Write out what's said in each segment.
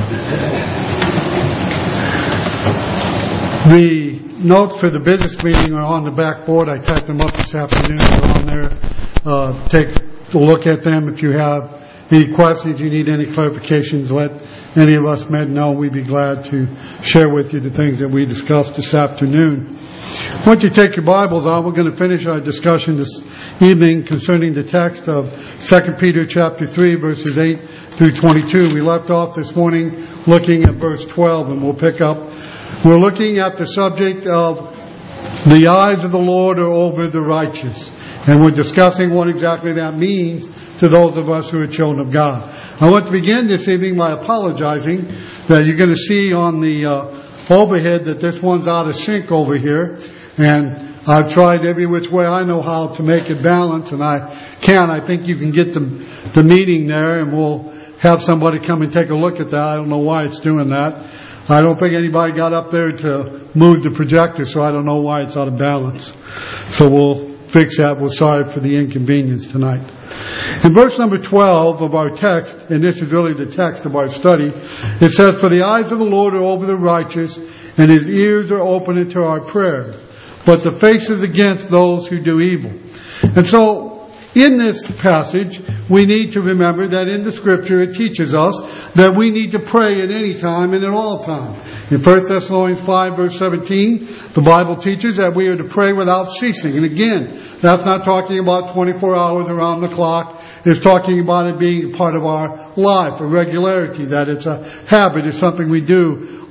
The notes for the business meeting are on the backboard. I typed them up this afternoon. They're on there. Take a look at them. If you have any questions, you need any clarifications, let any of us men know. We'd be glad to share with you the things that we discussed this afternoon. Once you take your Bibles out, we're going to finish our discussion this evening concerning the text of 2 Peter chapter 3, verses 8 through 22. We left off this morning looking at verse 12, and we'll pick up. We're looking at the subject of the eyes of the Lord are over the righteous. And we're discussing what exactly that means to those of us who are children of God. I want to begin this evening by apologizing that you're going to see on the overhead that this one's out of sync over here. And I've tried every which way I know how to make it balance, and I can. I think you can get the meeting there, and we'll have somebody come and take a look at that. I don't know why it's doing that. I don't think anybody got up there to move the projector, so I don't know why it's out of balance. So we'll fix that. We're sorry for the inconvenience tonight. In verse number 12 of our text, and this is really the text of our study, it says, "For the eyes of the Lord are over the righteous, and His ears are open unto our prayers, but the face is against those who do evil." And so, in this passage, we need to remember that in the Scripture it teaches us that we need to pray at any time and at all times. In 1 Thessalonians 5 verse 17, the Bible teaches that we are to pray without ceasing. And again, that's not talking about 24 hours around the clock. It's talking about it being part of our life, a regularity, that it's a habit, it's something we do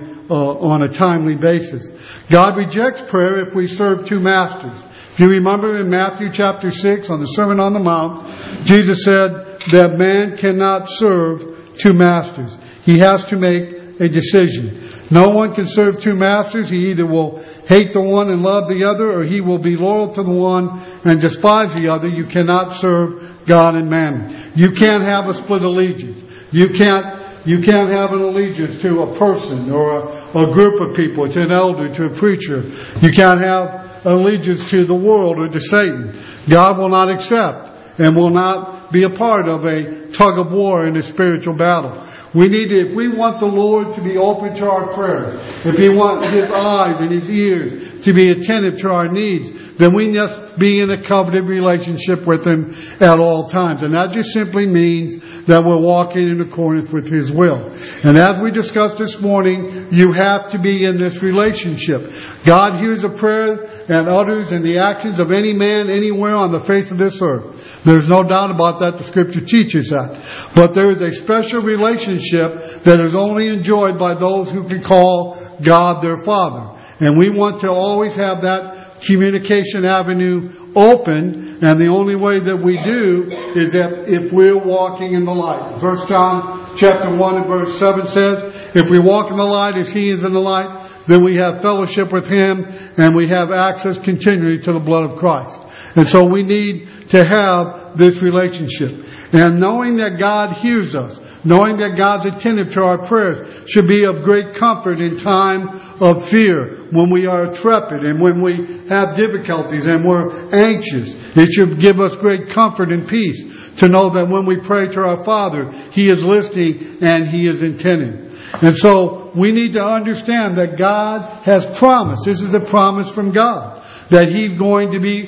on a timely basis. God rejects prayer if we serve two masters. If you remember in Matthew chapter 6 on the Sermon on the Mount, Jesus said that man cannot serve two masters. He has to make a decision. No one can serve two masters. He either will hate the one and love the other, or he will be loyal to the one and despise the other. You cannot serve God and mammon. You can't have a split allegiance. You can't have an allegiance to a person or a group of people, to an elder, to a preacher. You can't have allegiance to the world or to Satan. God will not accept and will not be a part of a tug of war in a spiritual battle. If we want the Lord to be open to our prayers, if we want His eyes and His ears to be attentive to our needs, then we must be in a covenant relationship with Him at all times. And that just simply means that we're walking in accordance with His will. And as we discussed this morning, you have to be in this relationship. God hears a prayer and utters in the actions of any man anywhere on the face of this earth. There's no doubt about that. The Scripture teaches that. But there is a special relationship that is only enjoyed by those who can call God their Father. And we want to always have that communication avenue open, and the only way that we do is that if we're walking in the light. 1 John chapter 1 and verse 7 says, "If we walk in the light as He is in the light, then we have fellowship with Him, and we have access continually to the blood of Christ." And so we need to have this relationship. And knowing that God hears us, knowing that God's attentive to our prayers, should be of great comfort in time of fear, when we are trepid and when we have difficulties and we're anxious. It should give us great comfort and peace to know that when we pray to our Father, He is listening and He is intending. And so we need to understand that God has promised. This is a promise from God, that He's going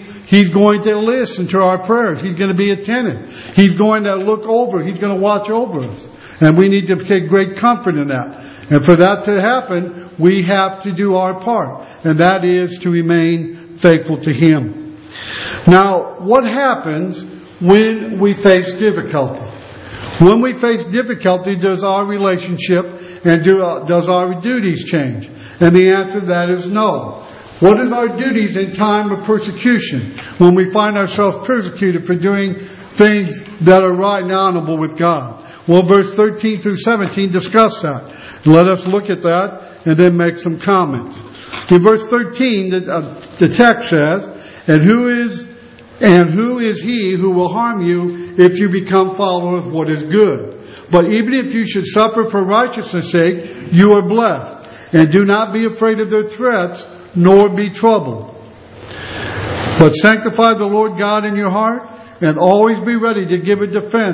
to listen to our prayers. He's going to be attentive. He's going to look over. He's going to watch over us. And we need to take great comfort in that. And for that to happen, we have to do our part. And that is to remain faithful to Him. Now, what happens when we face difficulty? When we face difficulty, does our relationship and does our duties change? And the answer to that is no. What is our duties in time of persecution, when we find ourselves persecuted for doing things that are right and honorable with God? Well, verse 13 through 17 discuss that. Let us look at that and then make some comments. In verse 13, the text says, And who is he who will harm you if you become followers of what is good? But even if you should suffer for righteousness' sake, you are blessed. And do not be afraid of their threats, nor be troubled. But sanctify the Lord God in your heart, and always be ready to give a defense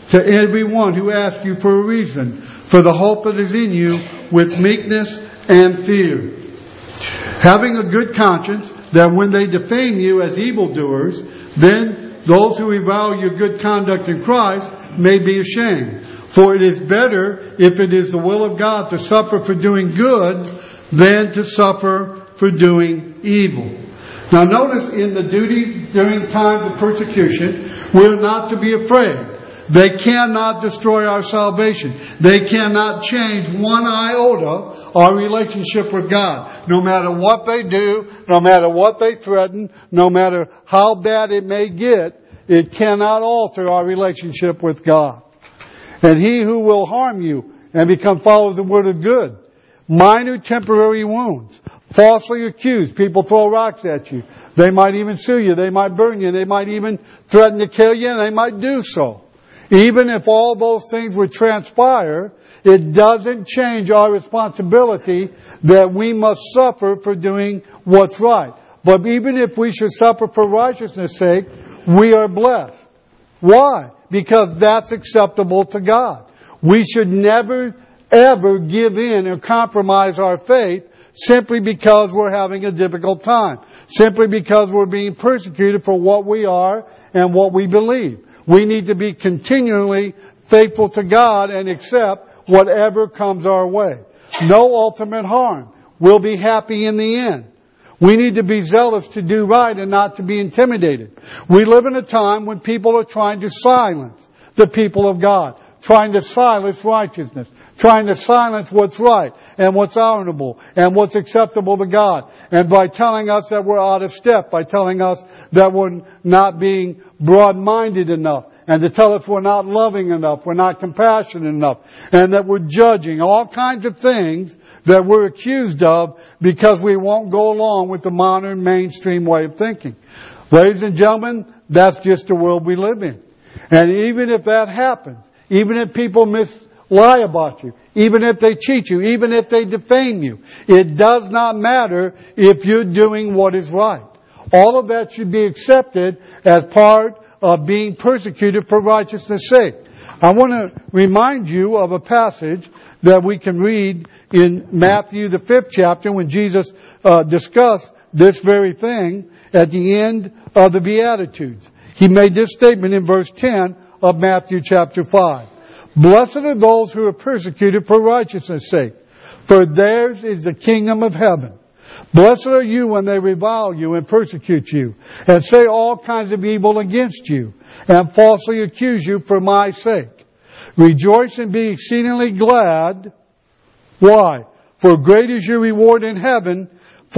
to everyone who asks you for a reason, for the hope that is in you, with meekness and fear. Having a good conscience, that when they defame you as evildoers, then those who revile your good conduct in Christ may be ashamed. For it is better, if it is the will of God, to suffer for doing good than to suffer for doing evil. Now notice in the duties during times of persecution, we're not to be afraid. They cannot destroy our salvation. They cannot change one iota our relationship with God. No matter what they do, no matter what they threaten, no matter how bad it may get, it cannot alter our relationship with God. And he who will harm you and become followers of the word of good, minor temporary wounds, falsely accused, people throw rocks at you. They might even sue you. They might burn you. They might even threaten to kill you, and they might do so. Even if all those things would transpire, it doesn't change our responsibility that we must suffer for doing what's right. But even if we should suffer for righteousness' sake, we are blessed. Why? Because that's acceptable to God. We should never, ever give in or compromise our faith simply because we're having a difficult time. Simply because we're being persecuted for what we are and what we believe. We need to be continually faithful to God and accept whatever comes our way. No ultimate harm. We'll be happy in the end. We need to be zealous to do right and not to be intimidated. We live in a time when people are trying to silence the people of God, trying to silence righteousness, trying to silence what's right and what's honorable and what's acceptable to God. And by telling us that we're out of step, by telling us that we're not being broad-minded enough, and to tell us we're not loving enough, we're not compassionate enough, and that we're judging, all kinds of things that we're accused of because we won't go along with the modern mainstream way of thinking. Ladies and gentlemen, that's just the world we live in. And even if that happens, even if people lie about you, even if they cheat you, even if they defame you, it does not matter if you're doing what is right. All of that should be accepted as part of being persecuted for righteousness' sake. I want to remind you of a passage that we can read in Matthew the 5th chapter when Jesus discussed this very thing at the end of the Beatitudes. He made this statement in verse 10 of Matthew chapter 5. Blessed are those who are persecuted for righteousness' sake, for theirs is the kingdom of heaven. Blessed are you when they revile you and persecute you, and say all kinds of evil against you, and falsely accuse you for my sake. Rejoice and be exceedingly glad. Why? For great is your reward in heaven,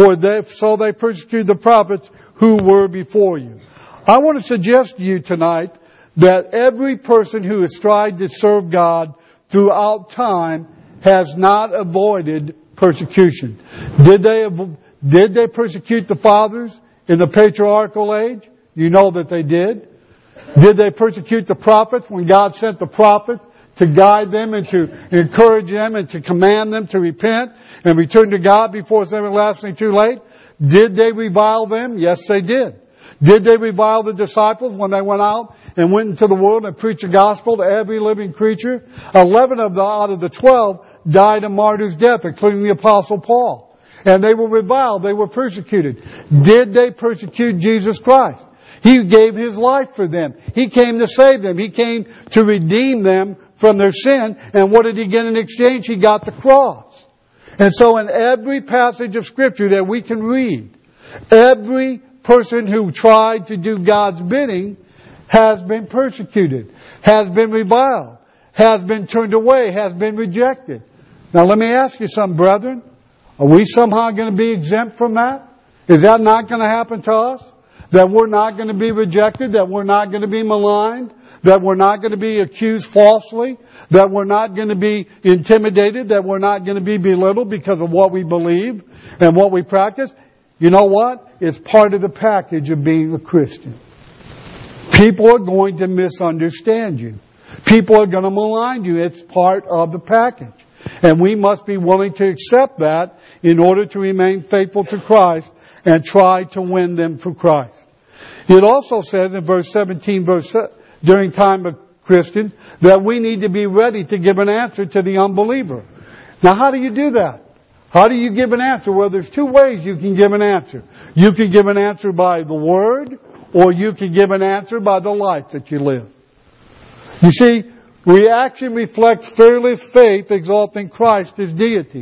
so they persecuted the prophets who were before you. I want to suggest to you tonight that every person who has tried to serve God throughout time has not avoided persecution. Did they persecute the fathers in the patriarchal age? You know that they did. Did they persecute the prophets when God sent the prophets to guide them and to encourage them and to command them to repent and return to God before it's everlastingly too late? Did they revile them? Yes, they did. Did they revile the disciples when they went out and went into the world and preached the gospel to every living creature? 11 out of the 12 died a martyr's death, including the Apostle Paul. And they were reviled. They were persecuted. Did they persecute Jesus Christ? He gave His life for them. He came to save them. He came to redeem them from their sin. And what did He get in exchange? He got the cross. And so in every passage of Scripture that we can read, every person who tried to do God's bidding has been persecuted, has been reviled, has been turned away, has been rejected. Now let me ask you something, brethren. Are we somehow going to be exempt from that? Is that not going to happen to us? That we're not going to be rejected? That we're not going to be maligned? That we're not going to be accused falsely? That we're not going to be intimidated? That we're not going to be belittled because of what we believe and what we practice? You know what? It's part of the package of being a Christian. People are going to misunderstand you. People are going to malign you. It's part of the package. And we must be willing to accept that in order to remain faithful to Christ and try to win them for Christ. It also says in verse 17, during time of Christians, that we need to be ready to give an answer to the unbeliever. Now, how do you do that? How do you give an answer? Well, there's two ways you can give an answer. You can give an answer by the Word, or you can give an answer by the life that you live. You see, reaction reflects fearless faith exalting Christ as deity.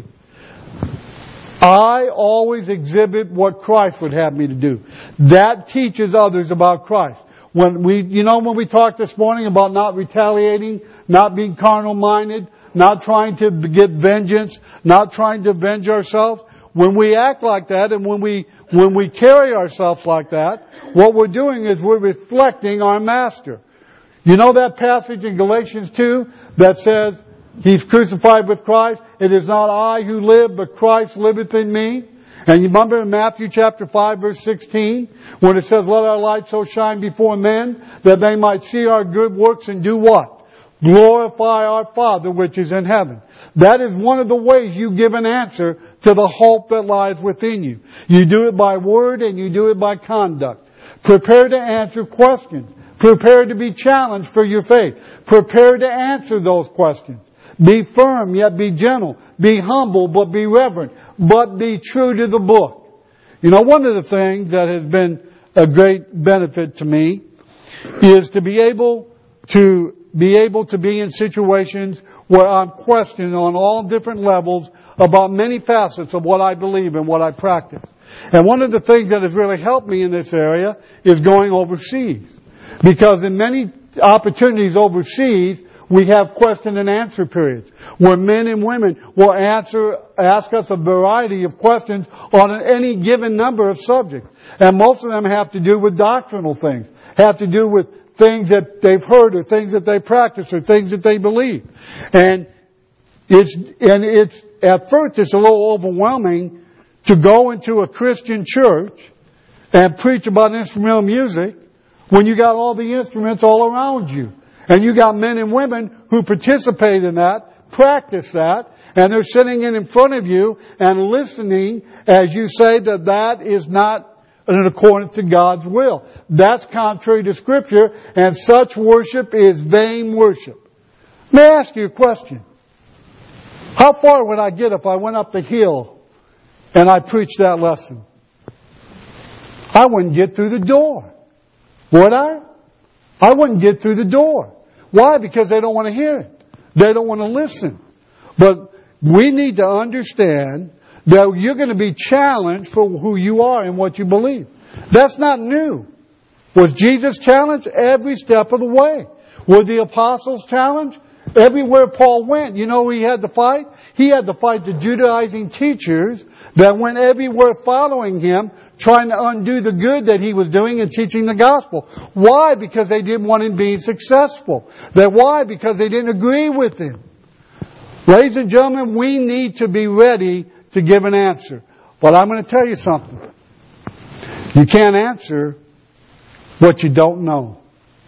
I always exhibit what Christ would have me to do. That teaches others about Christ. When we talked this morning about not retaliating, not being carnal-minded, not trying to get vengeance, not trying to avenge ourselves, when we act like that and when we carry ourselves like that, what we're doing is we're reflecting our Master. You know that passage in Galatians 2 that says, He's crucified with Christ. It is not I who live, but Christ liveth in me. And you remember in Matthew chapter 5 verse 16, when it says, let our light so shine before men, that they might see our good works and do what? Glorify our Father which is in heaven. That is one of the ways you give an answer to the hope that lies within you. You do it by word and you do it by conduct. Prepare to answer questions. Prepare to be challenged for your faith. Prepare to answer those questions. Be firm, yet be gentle. Be humble, but be reverent. But be true to the book. You know, one of the things that has been a great benefit to me is to be able to be in situations where I'm questioned on all different levels about many facets of what I believe and what I practice. And one of the things that has really helped me in this area is going overseas. Because in many opportunities overseas, we have question and answer periods where men and women will ask us a variety of questions on any given number of subjects. And most of them have to do with doctrinal things, have to do with things that they've heard or things that they practice or things that they believe. And it's at first it's a little overwhelming to go into a Christian church and preach about instrumental music when you got all the instruments all around you. And you got men and women who participate in that, practice that, and they're sitting in front of you and listening as you say that is not in accordance to God's will. That's contrary to Scripture, and such worship is vain worship. Let me ask you a question. How far would I get if I went up the hill and I preached that lesson? I wouldn't get through the door. Would I? I wouldn't get through the door. Why? Because they don't want to hear it. They don't want to listen. But we need to understand that you're going to be challenged for who you are and what you believe. That's not new. Was Jesus challenged? Every step of the way. Were the apostles challenged? Everywhere Paul went, you know who he had to fight? He had to fight the Judaizing teachers that went everywhere following him, trying to undo the good that he was doing and teaching the gospel. Why? Because they didn't want him being successful. Why? Because they didn't agree with him. Ladies and gentlemen, we need to be ready to give an answer. But I'm going to tell you something. You can't answer what you don't know.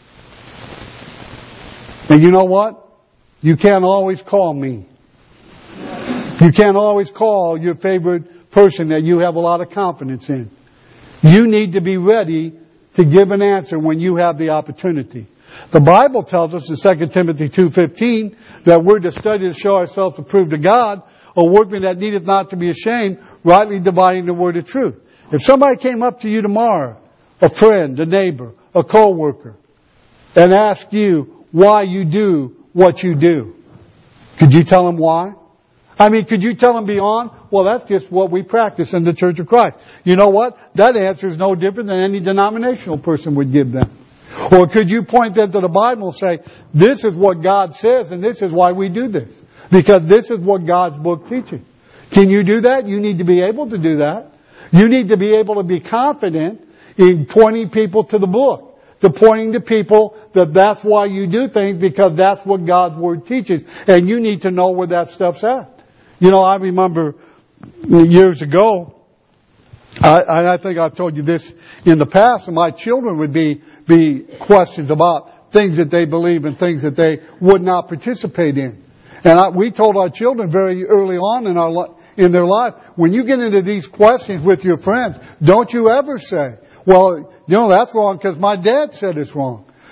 And you know what? You can't always call me. You can't always call your favorite person that you have a lot of confidence in. You need to be ready to give an answer when you have the opportunity. The Bible tells us in 2 Timothy 2:15 that we're to study to show ourselves approved to God, a workman that needeth not to be ashamed, rightly dividing the word of truth. If somebody came up to you tomorrow, a friend, a neighbor, a co-worker, and asked you why you do what you do, could you tell them why? I mean, could you tell them beyond? Well, that's just what we practice in the Church of Christ. You know what? That answer is no different than any denominational person would give them. Or could you point them to the Bible and say, this is what God says and this is why we do this? Because this is what God's book teaches. Can you do that? You need to be able to do that. You need to be able to be confident in pointing people to the book. To pointing to people that that's why you do things, because that's what God's Word teaches. And you need to know where that stuff's at. You know, I remember years ago, I think I've told you this in the past, and my children would be questions about things that they believe and things that they would not participate in. And we told our children very early on in their life, when you get into these questions with your friends, don't you ever say, well, you know, that's wrong because my dad said it's wrong.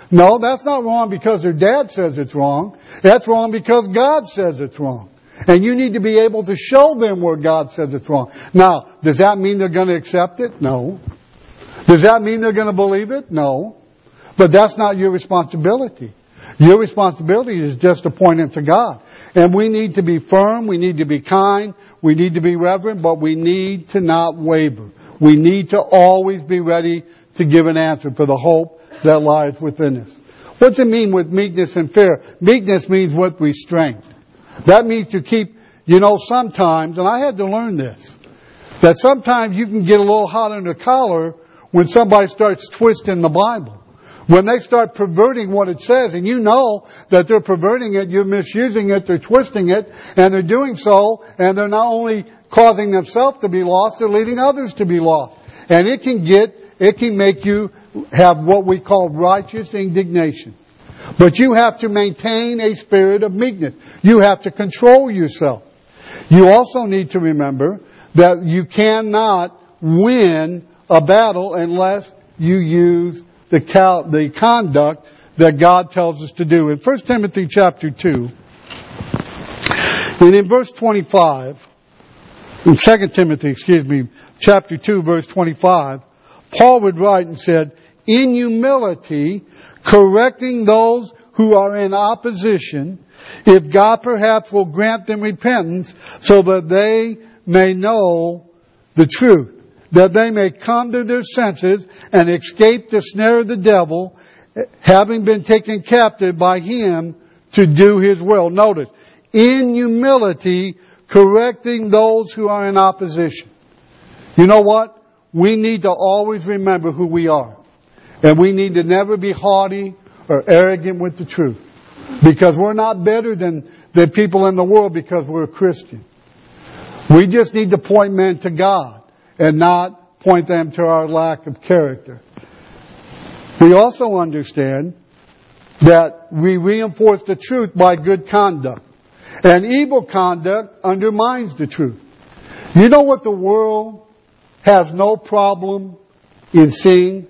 No, that's not wrong because their dad says it's wrong. That's wrong because God says it's wrong. And you need to be able to show them where God says it's wrong. Now, does that mean they're going to accept it? No. Does that mean they're going to believe it? No. But that's not your responsibility. Your responsibility is just to point them to God. And we need to be firm, we need to be kind, we need to be reverent, but we need to not waver. We need to always be ready to give an answer for the hope that lies within us. What's it mean with meekness and fear? Meekness means with restraint. That means to keep, sometimes, and I had to learn this, that sometimes you can get a little hot under the collar when somebody starts twisting the Bible. When they start perverting what it says, and you know that they're perverting it, you're misusing it, they're twisting it, and they're doing so, and they're not only causing themselves to be lost, they're leading others to be lost. And it can make you have what we call righteous indignation. But you have to maintain a spirit of meekness. You have to control yourself. You also need to remember that you cannot win a battle unless you use the conduct that God tells us to do. In 1 Timothy chapter 2, and in verse 25, in 2 Timothy, chapter 2, verse 25, Paul would write and said, in humility, correcting those who are in opposition, if God perhaps will grant them repentance, so that they may know the truth, that they may come to their senses and escape the snare of the devil, having been taken captive by him to do his will. Notice, in humility, correcting those who are in opposition. You know what? We need to always remember who we are. And we need to never be haughty or arrogant with the truth. Because we're not better than the people in the world because we're a Christian. We just need to point men to God and not point them to our lack of character. We also understand that we reinforce the truth by good conduct. And evil conduct undermines the truth. You know what the world has no problem in seeing?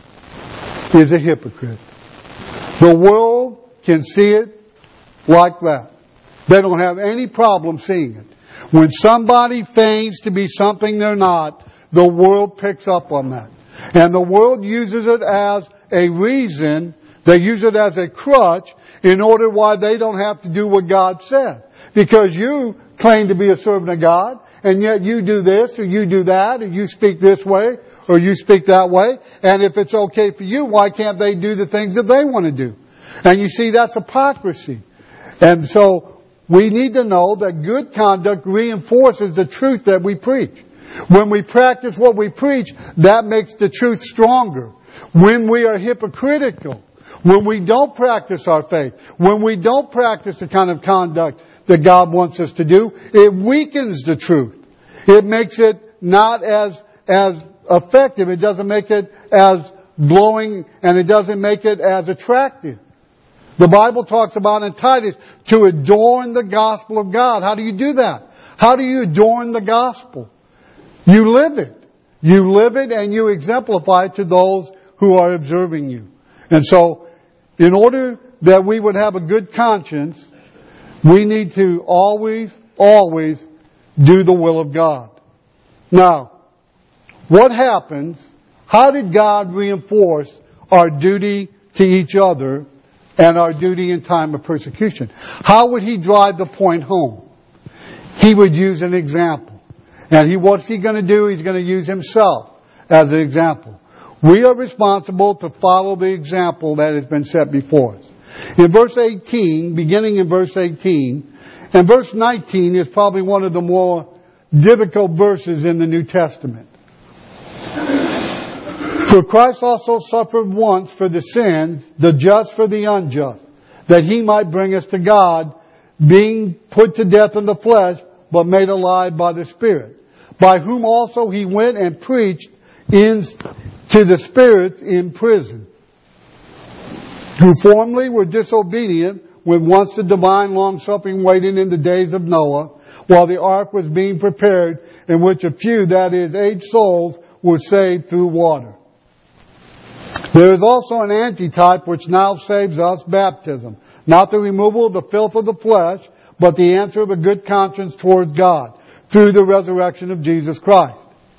Is a hypocrite. The world can see it like that. They don't have any problem seeing it. When somebody feigns to be something they're not, the world picks up on that. And the world uses it as a reason, they use it as a crutch in order why they don't have to do what God said. Because you claim to be a servant of God, and yet you do this, or you do that, or you speak this way, or you speak that way. And if it's okay for you, why can't they do the things that they want to do? And you see, that's hypocrisy. And so, we need to know that good conduct reinforces the truth that we preach. When we practice what we preach, that makes the truth stronger. When we are hypocritical, when we don't practice our faith, when we don't practice the kind of conduct that God wants us to do, it weakens the truth. It makes it not as effective. It doesn't make it as glowing, and it doesn't make it as attractive. The Bible talks about in Titus to adorn the gospel of God. How do you do that? How do you adorn the gospel? You live it. You live it and you exemplify it to those who are observing you. And so, in order that we would have a good conscience, we need to always do the will of God. Now, what happens? How did God reinforce our duty to each other and our duty in time of persecution? How would He drive the point home? He would use an example. And what's He going to do? He's going to use Himself as an example. We are responsible to follow the example that has been set before us. In verse 18, beginning in verse 18, and verse 19 is probably one of the more difficult verses in the New Testament. For Christ also suffered once for the sins, the just for the unjust, that He might bring us to God, being put to death in the flesh, but made alive by the Spirit, by whom also He went and preached to the spirits in prison, who formerly were disobedient, when once the divine long-suffering waited in the days of Noah, while the ark was being prepared, in which a few, that is, 8 souls, were saved through water. There is also an antitype which now saves us, baptism. Not the removal of the filth of the flesh, but the answer of a good conscience towards God through the resurrection of Jesus Christ,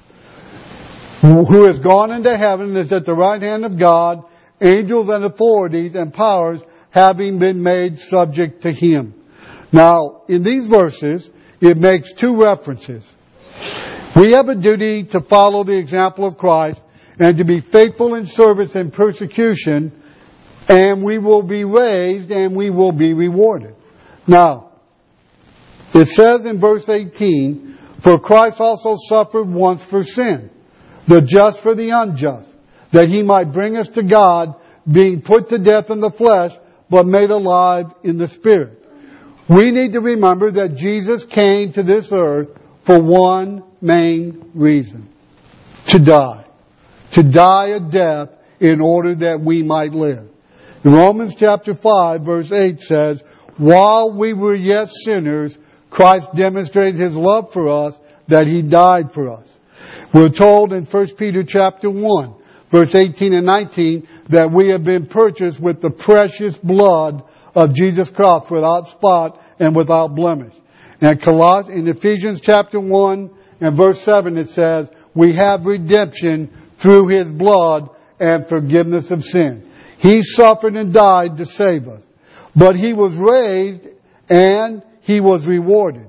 who has gone into heaven and is at the right hand of God, angels and authorities and powers having been made subject to Him. Now, in these verses, it makes two references. We have a duty to follow the example of Christ and to be faithful in service and persecution, and we will be raised and we will be rewarded. Now, it says in verse 18, for Christ also suffered once for sin, the just for the unjust, that He might bring us to God, being put to death in the flesh, but made alive in the Spirit. We need to remember that Jesus came to this earth for one main reason: to die. To die a death in order that we might live. In Romans chapter 5 verse 8 says, while we were yet sinners, Christ demonstrated His love for us, that He died for us. We're told in 1 Peter chapter 1 verse 18 and 19 that we have been purchased with the precious blood of Jesus Christ, without spot and without blemish. And in Ephesians chapter 1 and verse 7 it says, we have redemption through His blood and forgiveness of sin. He suffered and died to save us. But He was raised and He was rewarded.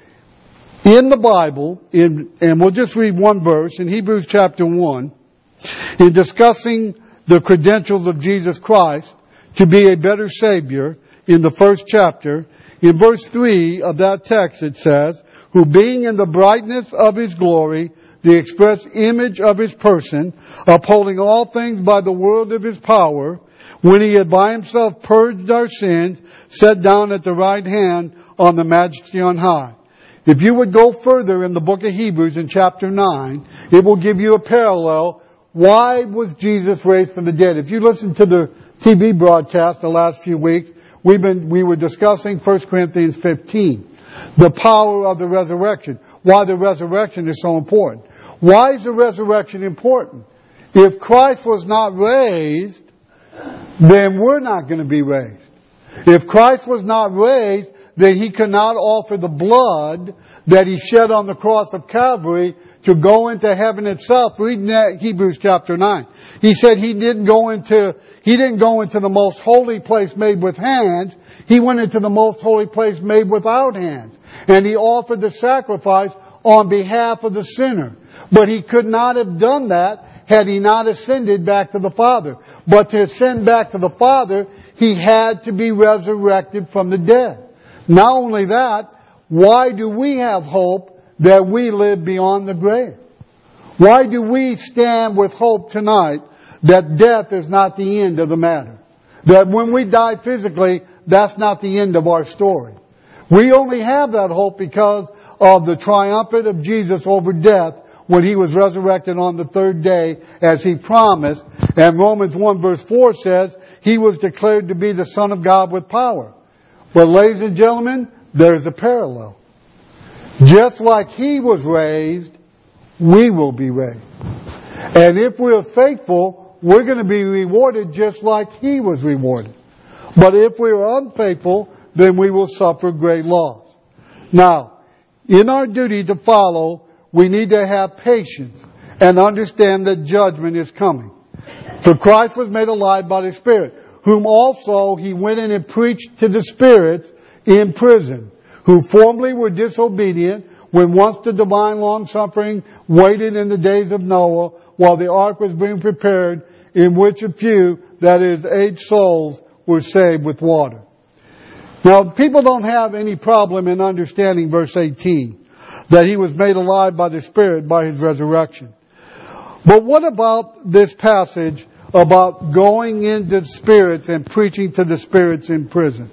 In the Bible, and we'll just read one verse, in Hebrews chapter 1, in discussing the credentials of Jesus Christ to be a better Savior, in the first chapter, in verse 3 of that text it says, who being in the brightness of His glory, the express image of His person, upholding all things by the word of His power, when He had by Himself purged our sins, sat down at the right hand on the majesty on high. If you would go further in the book of Hebrews in chapter 9, it will give you a parallel. Why was Jesus raised from the dead? If you listen to the TV broadcast the last few weeks, we were discussing 1 Corinthians 15. The power of the resurrection. Why the resurrection is so important. Why is the resurrection important? If Christ was not raised, then we're not going to be raised. If Christ was not raised, then He could not offer the blood that He shed on the cross of Calvary to go into heaven itself. Read Hebrews chapter 9. He said He didn't go into the most holy place made with hands. He went into the most holy place made without hands. And He offered the sacrifice on behalf of the sinner. But He could not have done that had He not ascended back to the Father. But to ascend back to the Father, He had to be resurrected from the dead. Not only that, why do we have hope that we live beyond the grave? Why do we stand with hope tonight that death is not the end of the matter? That when we die physically, that's not the end of our story. We only have that hope because of the triumphant of Jesus over death when He was resurrected on the third day as He promised. And Romans 1 verse 4 says, He was declared to be the Son of God with power. But ladies and gentlemen, there's a parallel. Just like He was raised, we will be raised. And if we're faithful, we're going to be rewarded just like He was rewarded. But if we're unfaithful, then we will suffer great loss. Now, in our duty to follow, we need to have patience and understand that judgment is coming. For Christ was made alive by the Spirit, whom also He went in and preached to the spirits in prison, who formerly were disobedient, when once the divine long-suffering waited in the days of Noah, while the ark was being prepared, in which a few, that is 8 souls, were saved with water. Now, people don't have any problem in understanding verse 18, that He was made alive by the Spirit by His resurrection. But what about this passage about going into spirits and preaching to the spirits in prison?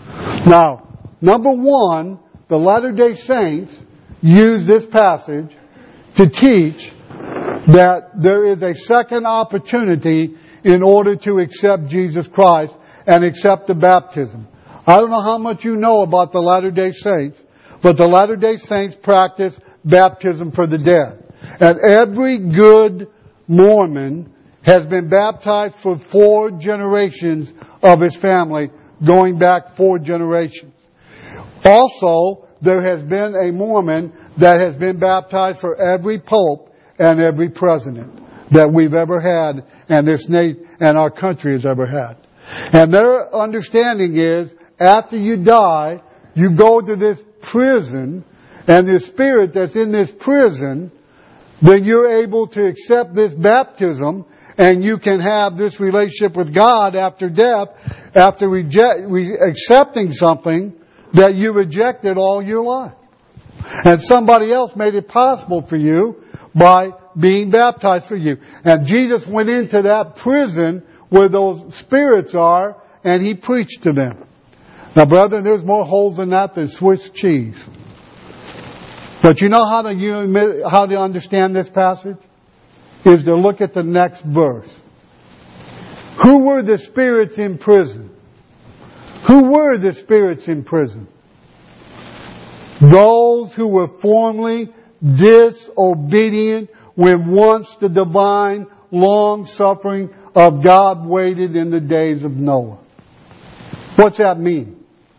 Now, number one, the Latter-day Saints use this passage to teach that there is a second opportunity in order to accept Jesus Christ and accept the baptism. I don't know how much you know about the Latter-day Saints, but the Latter-day Saints practice baptism for the dead. And every good Mormon has been baptized for 4 generations of his family, going back 4 generations. Also, there has been a Mormon that has been baptized for every pope and every president that we've ever had and our country has ever had. And their understanding is, after you die, you go to this prison, and the spirit that's in this prison, then you're able to accept this baptism, and you can have this relationship with God after death, after accepting something that you rejected all your life. And somebody else made it possible for you by being baptized for you. And Jesus went into that prison where those spirits are, and He preached to them. Now, brethren, there's more holes in that than Swiss cheese. But you know how to understand this passage? Is to look at the next verse. Who were the spirits in prison? Who were the spirits in prison? Those who were formerly disobedient when once the divine long-suffering of God waited in the days of Noah. What's that mean?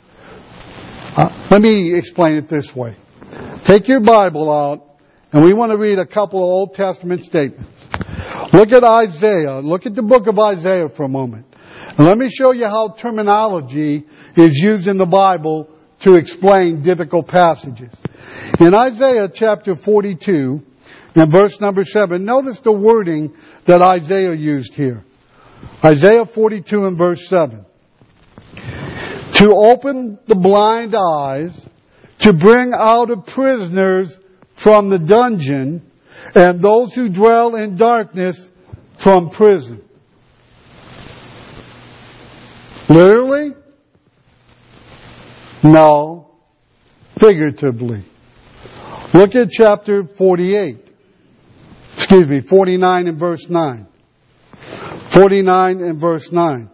Let me explain it this way. Take your Bible out, and we want to read a couple of Old Testament statements. Look at Isaiah. Look at the book of Isaiah for a moment. And let me show you how terminology is used in the Bible to explain difficult passages. In Isaiah chapter 42, and verse number 7, notice the wording that Isaiah used here. Isaiah 42 and verse 7. To open the blind eyes, to bring out of prisoners from the dungeon, and those who dwell in darkness from prison. Literally? No. Figuratively. Look at chapter 49 and verse 9. 49 and verse 9.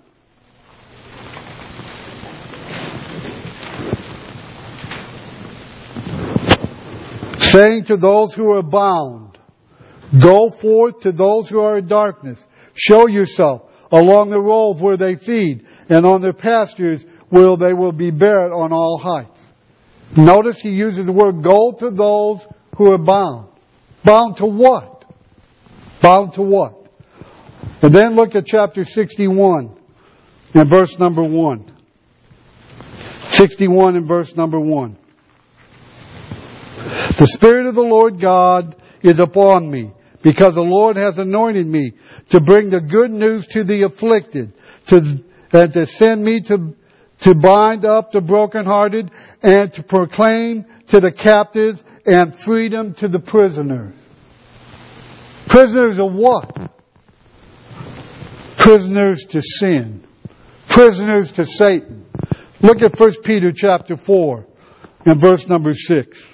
Saying to those who are bound, go forth to those who are in darkness. Show yourself along the roads where they feed, and on their pastures where they will be bared on all heights. Notice he uses the word go to those who are bound. Bound to what? Bound to what? And then look at chapter 61 and verse number 1. 61 and verse number 1. The Spirit of the Lord God is upon me, because the Lord has anointed me to bring the good news to the afflicted, and to send me to bind up the brokenhearted, and to proclaim to the captives and freedom to the prisoners. Prisoners of what? Prisoners to sin. Prisoners to Satan. Look at 1 Peter chapter 4 and verse number 6.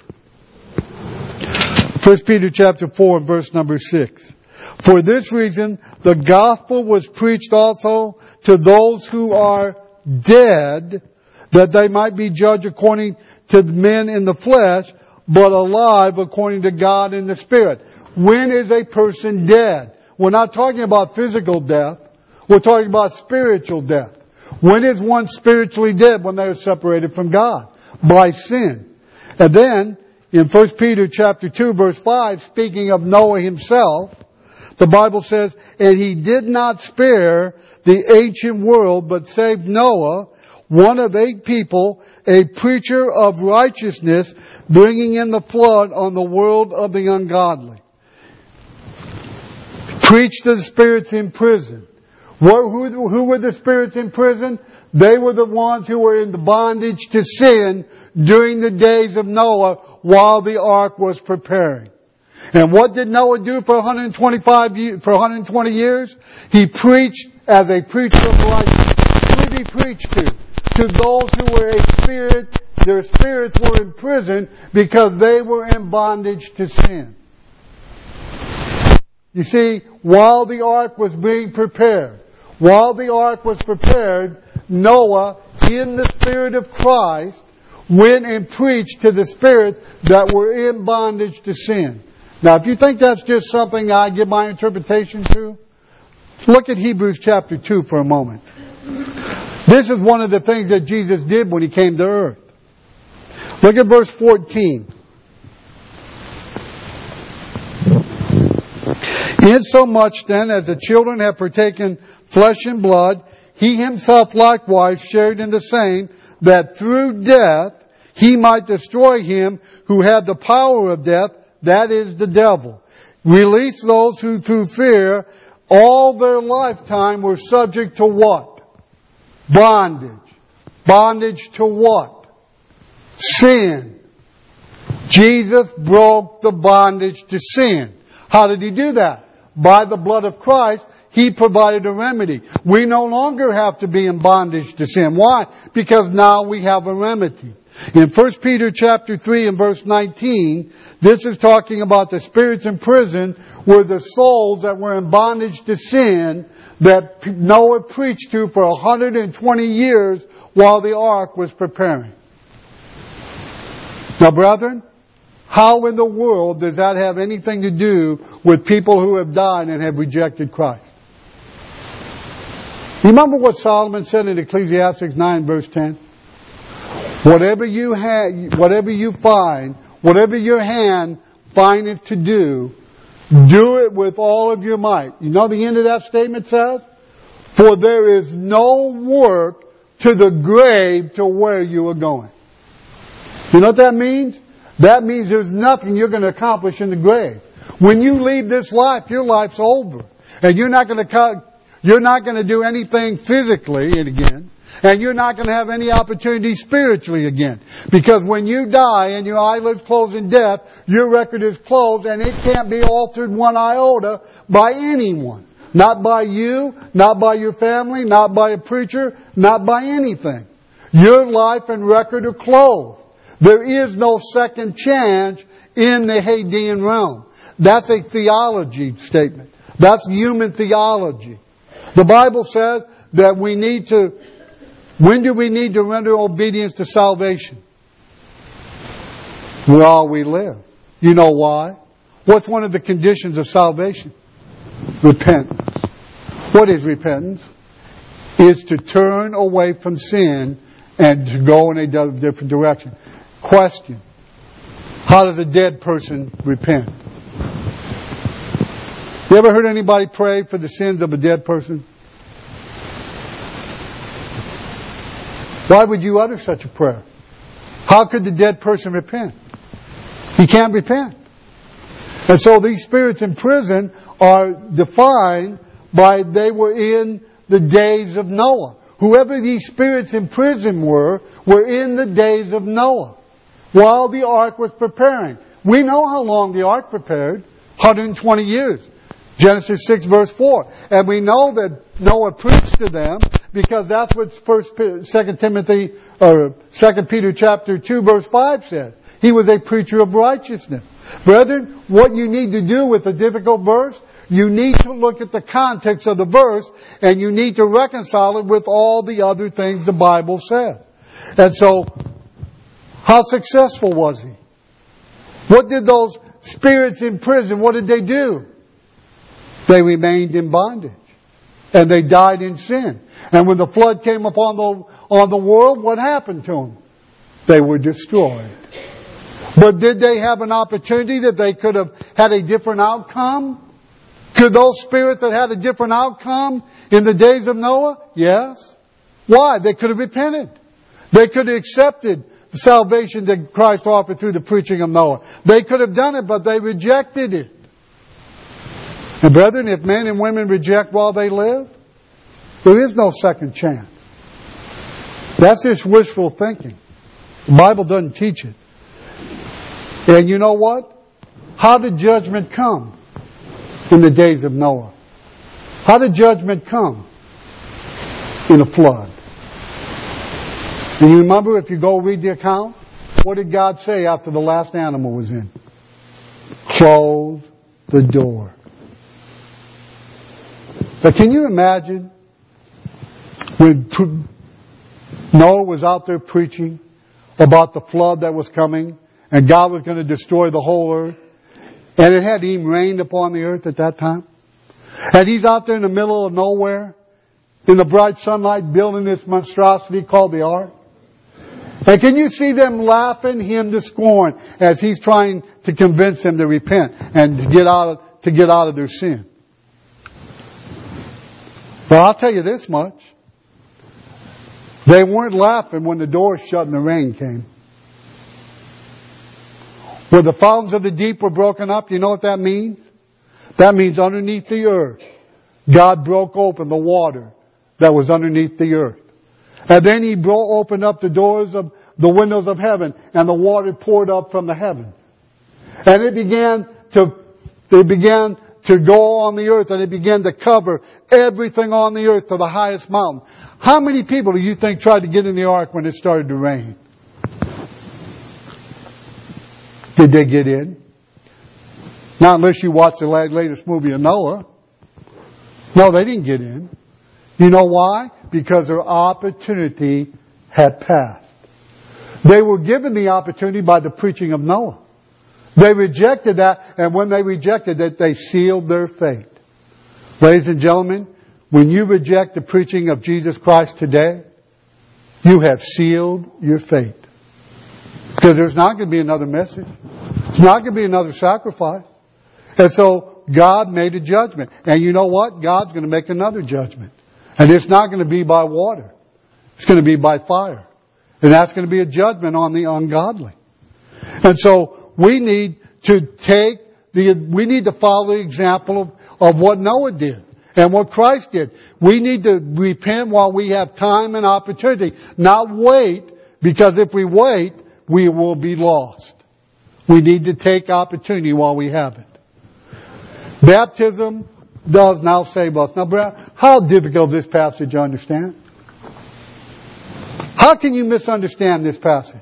1 Peter chapter 4 and verse number 6. For this reason, the gospel was preached also to those who are dead, that they might be judged according to men in the flesh, but alive according to God in the Spirit. When is a person dead? We're not talking about physical death. We're talking about spiritual death. When is one spiritually dead? When they are separated from God by sin. And then, in 1 Peter chapter 2 verse 5, speaking of Noah himself, the Bible says, and he did not spare the ancient world, but saved Noah, one of 8 people, a preacher of righteousness, bringing in the flood on the world of the ungodly. Preach to the spirits in prison. Who were the spirits in prison? They were the ones who were in the bondage to sin during the days of Noah while the ark was preparing. And what did Noah do for 120 years? He preached as a preacher of righteousness. Who did he preach to? To those who were their spirits were in prison because they were in bondage to sin. You see, while the ark was being prepared, Noah, in the Spirit of Christ, went and preached to the spirits that were in bondage to sin. Now, if you think that's just something I give my interpretation to, Look at Hebrews chapter 2 for a moment. This is one of the things that Jesus did when He came to earth. Look at verse 14. Insomuch then as the children have partaken flesh and blood, He Himself likewise shared in the same, that through death He might destroy him who had the power of death, that is the devil. Release those who through fear all their lifetime were subject to what? Bondage. Bondage to what? Sin. Jesus broke the bondage to sin. How did He do that? By the blood of Christ, He provided a remedy. We no longer have to be in bondage to sin. Why? Because now we have a remedy. In 1 Peter chapter 3 and verse 19, this is talking about the spirits in prison were the souls that were in bondage to sin that Noah preached to for 120 years while the ark was preparing. Now, brethren, how in the world does that have anything to do with people who have died and have rejected Christ? Remember what Solomon said in Ecclesiastes 9 verse 10? Whatever you find, whatever your hand findeth to do, do it with all of your might. You know the end of that statement says? For there is no work to the grave to where you are going. You know what that means? That means there's nothing you're going to accomplish in the grave. When you leave this life, your life's over. And you're not going to do anything physically again. And you're not going to have any opportunity spiritually again. Because when you die and your eyelids close in death, your record is closed and it can't be altered one iota by anyone. Not by you, not by your family, not by a preacher, not by anything. Your life and record are closed. There is no second chance in the Hadean realm. That's a theology statement. That's human theology. The Bible says that when do we need to render obedience to salvation? While we live. You know why? What's one of the conditions of salvation? Repentance. What is repentance? It's to turn away from sin and to go in a different direction. Question. How does a dead person repent? You ever heard anybody pray for the sins of a dead person? Why would you utter such a prayer? How could the dead person repent? He can't repent. And so these spirits in prison are defined by they were in the days of Noah. Whoever these spirits in prison were in the days of Noah while the ark was preparing. We know how long the ark prepared. 120 years. Genesis 6 verse 4. And we know that Noah preached to them because that's what 2 Peter chapter 2 verse 5 said. He was a preacher of righteousness. Brethren, what you need to do with a difficult verse, you need to look at the context of the verse and you need to reconcile it with all the other things the Bible says. And so, how successful was he? What did those spirits in prison, what did they do? They remained in bondage. And they died in sin. And when the flood came upon the world, what happened to them? They were destroyed. But did they have an opportunity that they could have had a different outcome? Could those spirits have had a different outcome in the days of Noah? Yes. Why? They could have repented. They could have accepted the salvation that Christ offered through the preaching of Noah. They could have done it, but they rejected it. And brethren, if men and women reject while they live, there is no second chance. That's just wishful thinking. The Bible doesn't teach it. And you know what? How did judgment come in the days of Noah? How did judgment come? In a flood. And you remember, if you go read the account, what did God say after the last animal was in? Close the door. So can you imagine when Noah was out there preaching about the flood that was coming and God was going to destroy the whole earth, and it hadn't even rained upon the earth at that time? And he's out there in the middle of nowhere, in the bright sunlight, building this monstrosity called the ark. And can you see them laughing him to scorn as he's trying to convince them to repent and to get out of their sin? Well, I'll tell you this much. They weren't laughing when the door shut and the rain came. When the fountains of the deep were broken up, you know what that means? That means underneath the earth, God broke open the water that was underneath the earth. And then He opened up the doors of the windows of heaven, and the water poured up from the heaven. And it began to go on the earth, and it began to cover everything on the earth to the highest mountain. How many people do you think tried to get in the ark when it started to rain? Did they get in? Not unless you watch the latest movie of Noah. No, they didn't get in. You know why? Because their opportunity had passed. They were given the opportunity by the preaching of Noah. They rejected that, and when they rejected it, they sealed their fate. Ladies and gentlemen, when you reject the preaching of Jesus Christ today, you have sealed your fate. Because there's not going to be another message. There's not going to be another sacrifice. And so God made a judgment. And you know what? God's going to make another judgment. And it's not going to be by water. It's going to be by fire. And that's going to be a judgment on the ungodly. And so we need to follow the example of what Noah did and what Christ did. We need to repent while we have time and opportunity. Not wait, because if we wait, we will be lost. We need to take opportunity while we have it. Baptism does now save us. Now, Brad, how difficult is this passage to understand? How can you misunderstand this passage?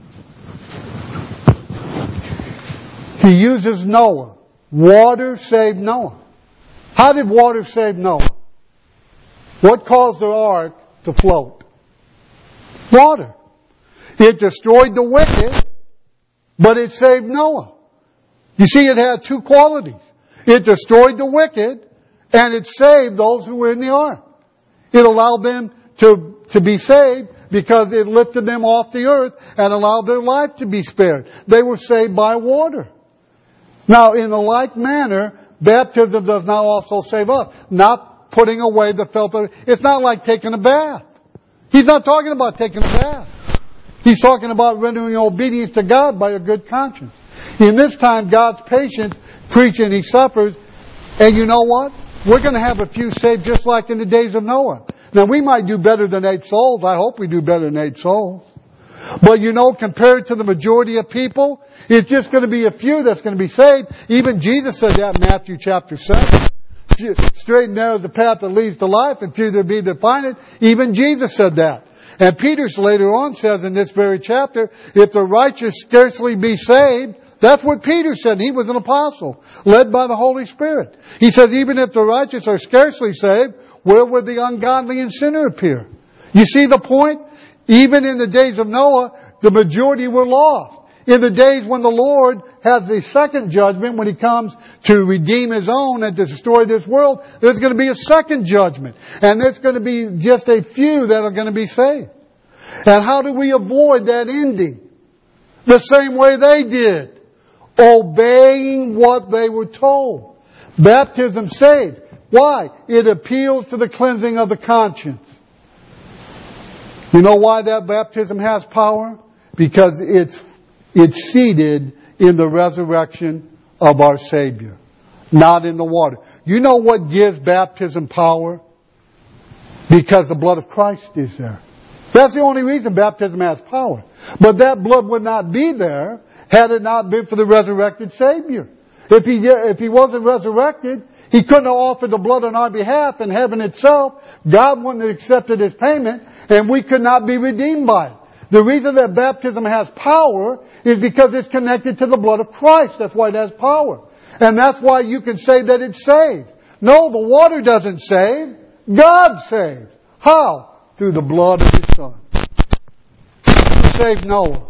He uses Noah. Water saved Noah. How did water save Noah? What caused the ark to float? Water. It destroyed the wicked, but it saved Noah. You see, it had two qualities. It destroyed the wicked, and it saved those who were in the ark. It allowed them to be saved because it lifted them off the earth and allowed their life to be spared. They were saved by water. Now, in a like manner, baptism does now also save us. Not putting away the filth. It's not like taking a bath. He's not talking about taking a bath. He's talking about rendering obedience to God by a good conscience. In this time, God's patient, preaching, He suffers. And you know what? We're going to have a few saved just like in the days of Noah. Now, we might do better than 8 souls. I hope we do better than 8 souls. But you know, compared to the majority of people, it's just going to be a few that's going to be saved. Even Jesus said that in Matthew chapter 7. Straight and narrow is the path that leads to life, and few there be that find it. Even Jesus said that. And Peter later on says in this very chapter, if the righteous scarcely be saved, that's what Peter said. He was an apostle, led by the Holy Spirit. He says, even if the righteous are scarcely saved, where would the ungodly and sinner appear? You see the point? Even in the days of Noah, the majority were lost. In the days when the Lord has the second judgment, when He comes to redeem His own and to destroy this world, there's going to be a second judgment. And there's going to be just a few that are going to be saved. And how do we avoid that ending? The same way they did. Obeying what they were told. Baptism saved. Why? It appeals to the cleansing of the conscience. You know why that baptism has power? Because it's seated in the resurrection of our Savior, not in the water. You know what gives baptism power? Because the blood of Christ is there. That's the only reason baptism has power. But that blood would not be there had it not been for the resurrected Savior. If He wasn't resurrected, He couldn't have offered the blood on our behalf in heaven itself. God wouldn't have accepted His payment, and we could not be redeemed by it. The reason that baptism has power is because it's connected to the blood of Christ. That's why it has power. And that's why you can say that it's saved. No, the water doesn't save. God saves. How? Through the blood of His Son. Who saved Noah?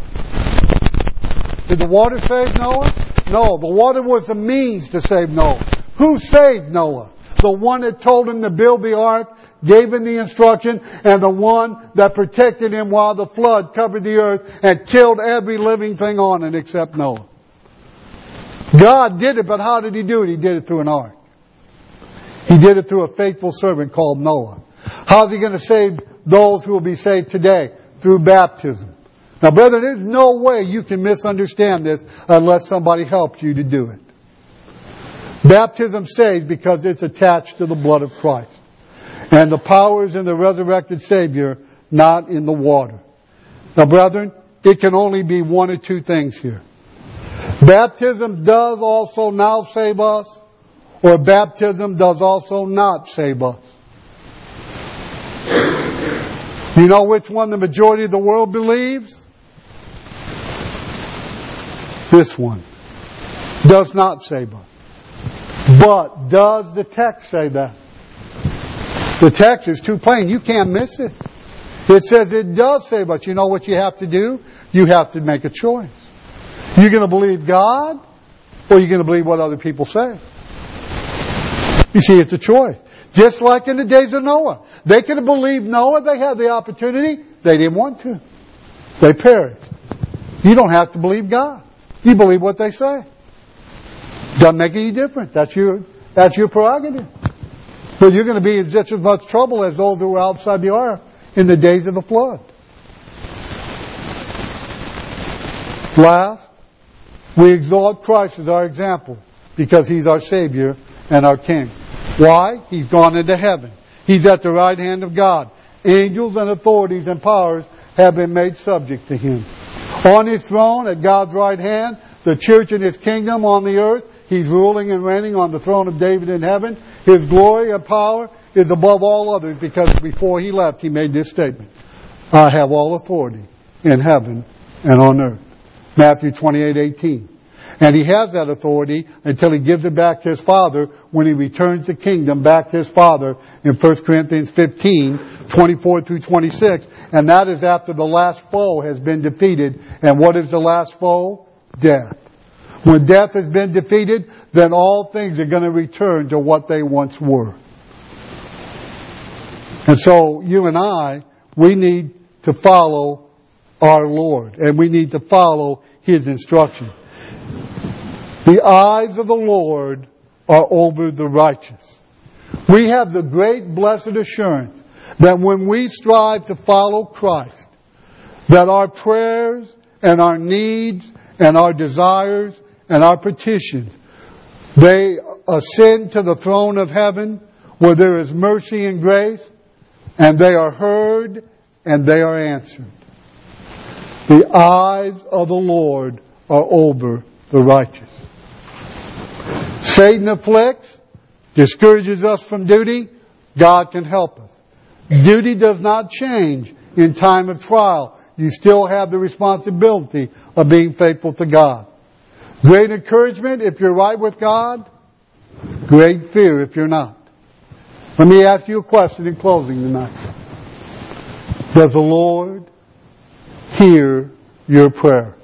Did the water save Noah? No, the water was the means to save Noah. Who saved Noah? The one that told him to build the ark, gave him the instruction, and the one that protected him while the flood covered the earth and killed every living thing on it except Noah. God did it, but how did He do it? He did it through an ark. He did it through a faithful servant called Noah. How's He going to save those who will be saved today? Through baptism. Now, brethren, there's no way you can misunderstand this unless somebody helps you to do it. Baptism saves because it's attached to the blood of Christ. And the power is in the resurrected Savior, not in the water. Now, brethren, it can only be one or two things here. Baptism does also now save us, or baptism does also not save us. You know which one the majority of the world believes? This one. Does not save us. But does the text say that? The text is too plain. You can't miss it. It says it does save us. You know what you have to do? You have to make a choice. You're going to believe God, or you're going to believe what other people say. You see, it's a choice. Just like in the days of Noah. They could have believed Noah. They had the opportunity. They didn't want to. They perished. You don't have to believe God. You believe what they say. Doesn't make any difference. That's your prerogative. But you're going to be in just as much trouble as those who were outside the ark in the days of the flood. Last, we exalt Christ as our example because He's our Savior and our King. Why? He's gone into heaven. He's at the right hand of God. Angels and authorities and powers have been made subject to Him. On His throne, at God's right hand, the church and His kingdom on the earth, He's ruling and reigning on the throne of David in heaven. His glory and power is above all others because before He left, He made this statement. I have all authority in heaven and on earth. Matthew 28:18. And He has that authority until He gives it back to His Father when He returns the kingdom back to His Father in 1 Corinthians 15:24 through 26. And that is after the last foe has been defeated. And what is the last foe? Death. When death has been defeated, then all things are going to return to what they once were. And so you and I, we need to follow our Lord. And we need to follow His instruction. The eyes of the Lord are over the righteous. We have the great blessed assurance that when we strive to follow Christ, that our prayers and our needs and our desires and our petitions, they ascend to the throne of heaven where there is mercy and grace, and they are heard and they are answered. The eyes of the Lord are over the righteous. Satan afflicts, discourages us from duty. God can help us. Duty does not change in time of trial. You still have the responsibility of being faithful to God. Great encouragement if you're right with God. Great fear if you're not. Let me ask you a question in closing tonight. Does the Lord hear your prayer?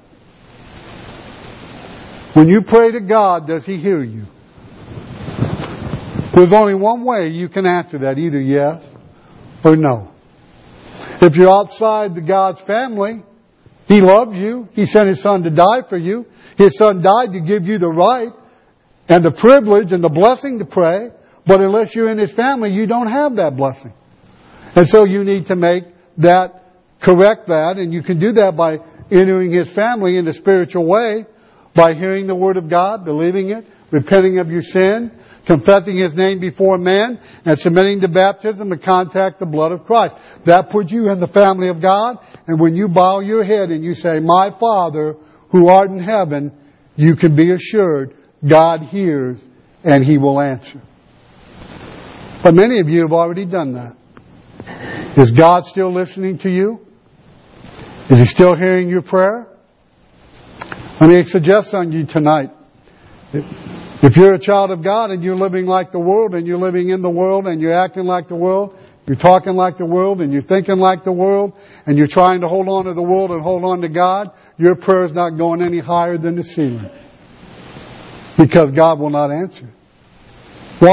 When you pray to God, does He hear you? There's only one way you can answer that, either yes or no. If you're outside the God's family, He loves you. He sent His Son to die for you. His Son died to give you the right and the privilege and the blessing to pray. But unless you're in His family, you don't have that blessing. And so you need to correct that. And you can do that by entering His family in a spiritual way, by hearing the Word of God, believing it, repenting of your sin, confessing His name before men, and submitting to baptism to contact the blood of Christ. That puts you in the family of God. And when you bow your head and you say, My Father, who art in heaven, you can be assured God hears and He will answer. But many of you have already done that. Is God still listening to you? Is He still hearing your prayer? Let me suggest something to you tonight. If you're a child of God and you're living like the world and you're living in the world and you're acting like the world, you're talking like the world and you're thinking like the world and you're trying to hold on to the world and hold on to God, your prayer is not going any higher than the ceiling. Because God will not answer. Why?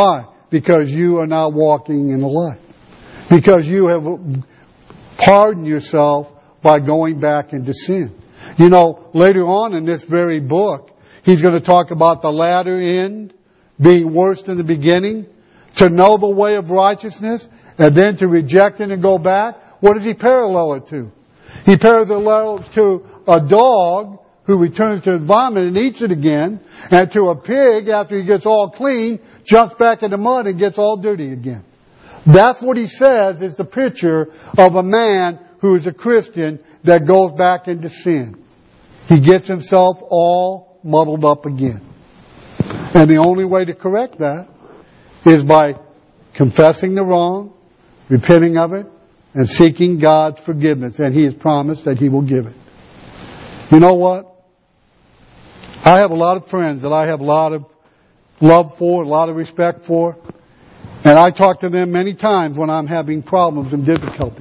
Because you are not walking in the light. Because you have pardoned yourself by going back into sin. You know, later on in this very book, he's going to talk about the latter end being worse than the beginning. To know the way of righteousness and then to reject it and go back. What does he parallel it to? He parallels it to a dog who returns to his vomit and eats it again, and to a pig after he gets all clean, jumps back in the mud and gets all dirty again. That's what he says is the picture of a man who is a Christian that goes back into sin. He gets himself all muddled up again. And the only way to correct that is by confessing the wrong, repenting of it, and seeking God's forgiveness. And He has promised that He will give it. You know what? I have a lot of friends that I have a lot of love for, a lot of respect for. And I talk to them many times when I'm having problems and difficulties.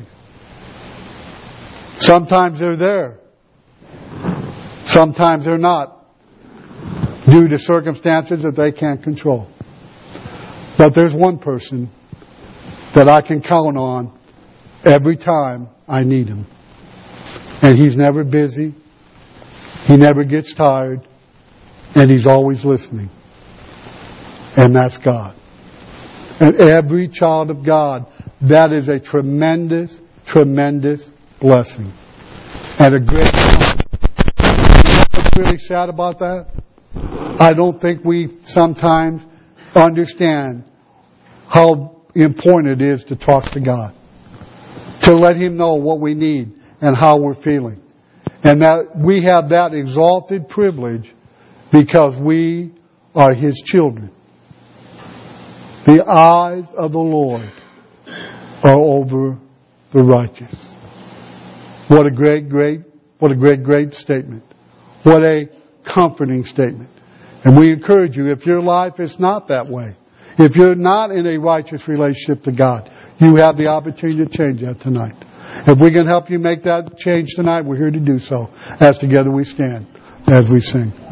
Sometimes they're there. Sometimes they're not, due to circumstances that they can't control. But there's one person that I can count on every time I need him. And he's never busy. He never gets tired. And he's always listening. And that's God. And every child of God, that is a tremendous, tremendous blessing. And a great honor. What's really sad about that? I don't think we sometimes understand how important it is to talk to God. To let Him know what we need and how we're feeling. And that we have that exalted privilege because we are His children. The eyes of the Lord are over the righteous. What a great statement. What a comforting statement. And we encourage you, if your life is not that way, if you're not in a righteous relationship to God, you have the opportunity to change that tonight. If we can help you make that change tonight, we're here to do so. As together we stand, as we sing.